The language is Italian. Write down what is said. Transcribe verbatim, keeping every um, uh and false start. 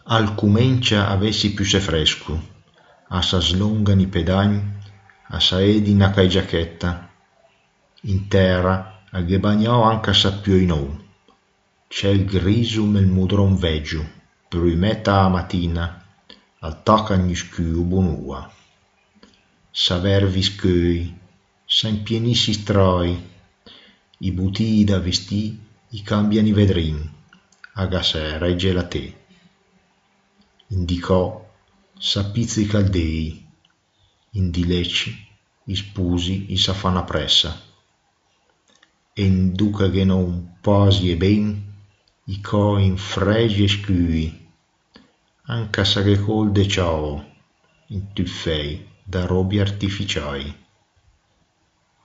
Al cumencia avessi più se frescu, a sa slongan i pedagni, a sa edina ca giacchetta. In terra aghe bagnò anche sa più c'è il grisu nel mudron veggio, prumetta a mattina, al tocca gli schiu bunua. Sa vervi scöi, sa impienissi stroi, i butii da vestì, i cambiano i vedrin, a gasè regge la te. Indicò sa pizzi caldei, in dilecci, i spusi, i sa fa una pressa. E in duca che non posi e ben, i co in fregi e scui, anche sa che col de ciao, in tuffei da robi artificiai.